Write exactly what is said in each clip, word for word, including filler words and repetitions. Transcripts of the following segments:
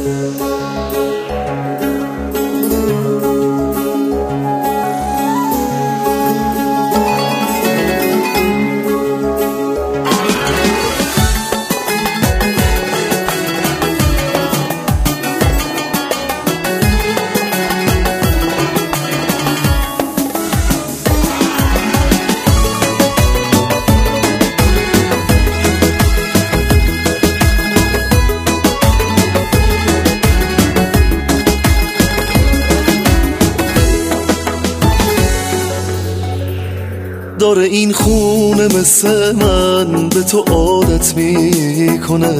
داره این خونه مثل من به تو عادت میکنه،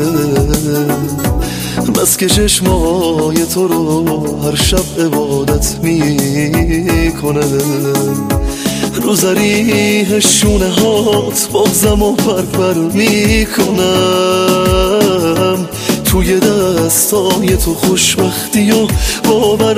بس که چشمای تو رو هر شب عبادت میکنه. رو ذریح شونه هات بغزم و پرپر میکنم، توی دستای تو خوشبختی و باور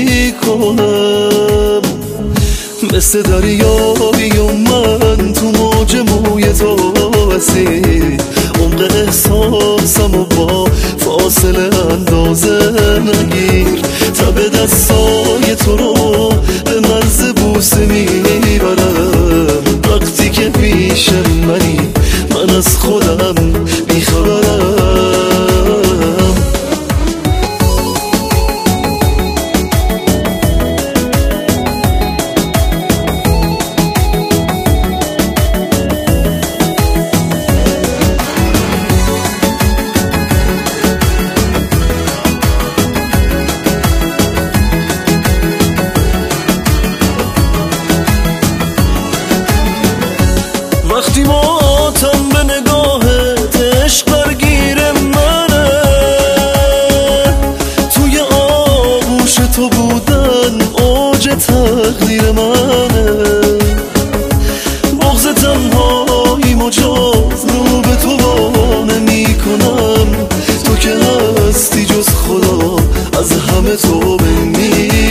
میکنم. مثل دریایی و من تو موج موی تو اسیر، عمق احساسم و با فاصله اندازه نگیر. تب دستای تو رو به مرز بوسه میبرم، وقتی که پیش منی من از خودم بیخبرم. وقتی ماتم به نگاهت عشق برگیر منه، توی آغوش تو بودن اوج تقدیر منه. بغض تنهایی مجاز رو به تو نمی کنم، تو که هستی جز خدا از همه توبه می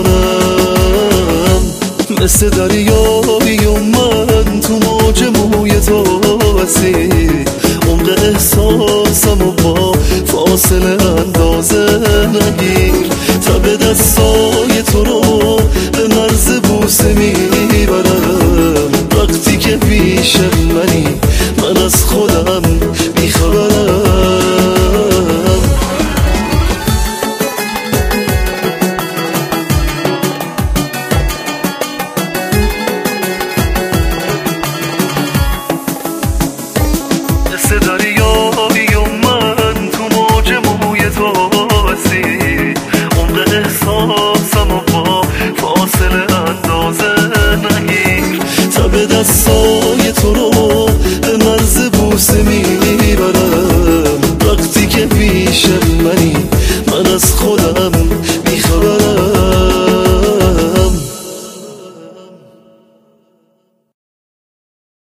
کنم. مثل دریایی و من تو موج موی تو اسیر، عمق احساسم و با فاصله اندازه نگیر. تب دستای تو رو به مرز بوسه میبرم، وقتی که پیش منی من از خودم بیخبرم. مثل دریایی و من تو موج موی تو اسیر، عمق احساسم و با فاصله اندازه نگیر. تب دست